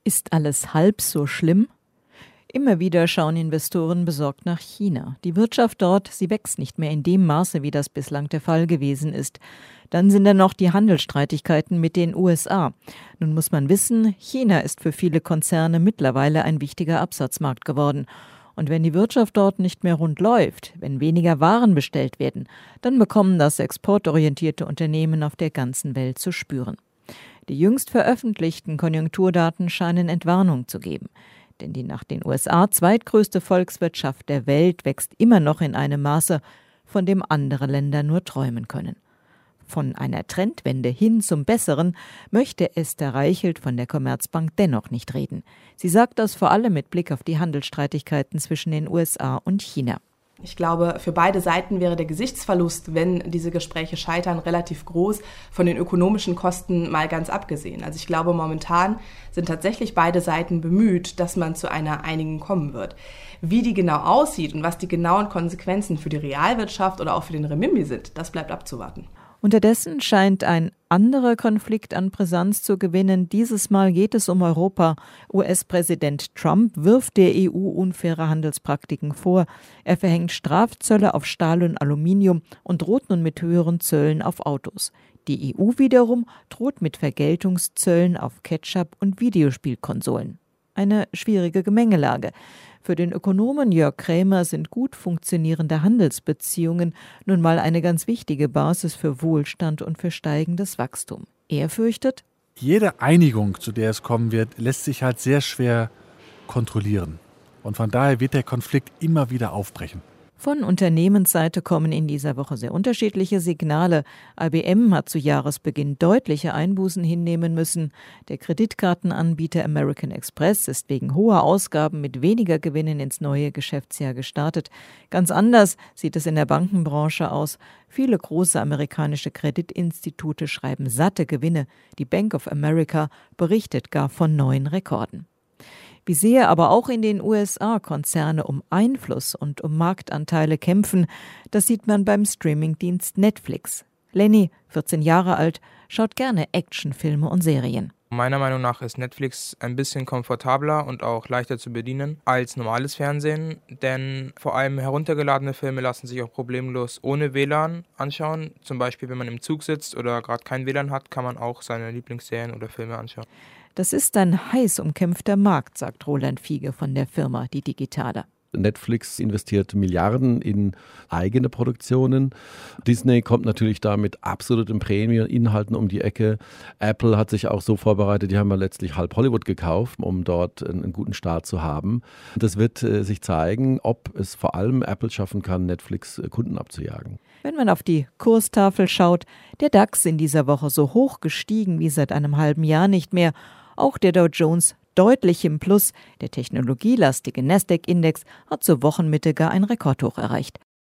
Ist alles halb so schlimm? Immer wieder schauen Investoren besorgt nach China. Die Wirtschaft dort, sie wächst nicht mehr in dem Maße, wie das bislang der Fall gewesen ist. Dann sind da noch die Handelsstreitigkeiten mit den USA. Nun muss man wissen, China ist für viele Konzerne mittlerweile ein wichtiger Absatzmarkt geworden. Und wenn die Wirtschaft dort nicht mehr rund läuft, wenn weniger Waren bestellt werden, dann bekommen das exportorientierte Unternehmen auf der ganzen Welt zu spüren. Die jüngst veröffentlichten Konjunkturdaten scheinen Entwarnung zu geben. Denn die nach den USA zweitgrößte Volkswirtschaft der Welt wächst immer noch in einem Maße, von dem andere Länder nur träumen können. Von einer Trendwende hin zum Besseren möchte Esther Reichelt von der Commerzbank dennoch nicht reden. Sie sagt das vor allem mit Blick auf die Handelsstreitigkeiten zwischen den USA und China. Ich glaube, für beide Seiten wäre der Gesichtsverlust, wenn diese Gespräche scheitern, relativ groß, von den ökonomischen Kosten mal ganz abgesehen. Also ich glaube, momentan sind tatsächlich beide Seiten bemüht, dass man zu einer Einigung kommen wird. Wie die genau aussieht und was die genauen Konsequenzen für die Realwirtschaft oder auch für den Renminbi sind, das bleibt abzuwarten. Unterdessen scheint ein anderer Konflikt an Brisanz zu gewinnen. Dieses Mal geht es um Europa. US-Präsident Trump wirft der EU unfaire Handelspraktiken vor. Er verhängt Strafzölle auf Stahl und Aluminium und droht nun mit höheren Zöllen auf Autos. Die EU wiederum droht mit Vergeltungszöllen auf Ketchup und Videospielkonsolen. Eine schwierige Gemengelage. Für den Ökonomen Jörg Krämer sind gut funktionierende Handelsbeziehungen nun mal eine ganz wichtige Basis für Wohlstand und für steigendes Wachstum. Er fürchtet: Jede Einigung, zu der es kommen wird, lässt sich halt sehr schwer kontrollieren. Und von daher wird der Konflikt immer wieder aufbrechen. Von Unternehmensseite kommen in dieser Woche sehr unterschiedliche Signale. IBM hat zu Jahresbeginn deutliche Einbußen hinnehmen müssen. Der Kreditkartenanbieter American Express ist wegen hoher Ausgaben mit weniger Gewinnen ins neue Geschäftsjahr gestartet. Ganz anders sieht es in der Bankenbranche aus. Viele große amerikanische Kreditinstitute schreiben satte Gewinne. Die Bank of America berichtet gar von neuen Rekorden. Wie sehr aber auch in den USA Konzerne um Einfluss und um Marktanteile kämpfen, das sieht man beim Streamingdienst Netflix. Lenny, 14 Jahre alt, schaut gerne Actionfilme und Serien. Meiner Meinung nach ist Netflix ein bisschen komfortabler und auch leichter zu bedienen als normales Fernsehen, denn vor allem heruntergeladene Filme lassen sich auch problemlos ohne WLAN anschauen. Zum Beispiel, wenn man im Zug sitzt oder gerade kein WLAN hat, kann man auch seine Lieblingsserien oder Filme anschauen. Das ist ein heiß umkämpfter Markt, sagt Roland Fiege von der Firma Die Digitale. Netflix investiert Milliarden in eigene Produktionen. Disney kommt natürlich da mit absoluten Premium-Inhalten um die Ecke. Apple hat sich auch so vorbereitet, die haben ja letztlich halb Hollywood gekauft, um dort einen guten Start zu haben. Das wird sich zeigen, ob es vor allem Apple schaffen kann, Netflix Kunden abzujagen. Wenn man auf die Kurstafel schaut, der DAX in dieser Woche so hoch gestiegen wie seit einem halben Jahr nicht mehr. Auch der Dow Jones deutlich im Plus. Der technologielastige Nasdaq-Index hat zur Wochenmitte gar ein Rekordhoch erreicht.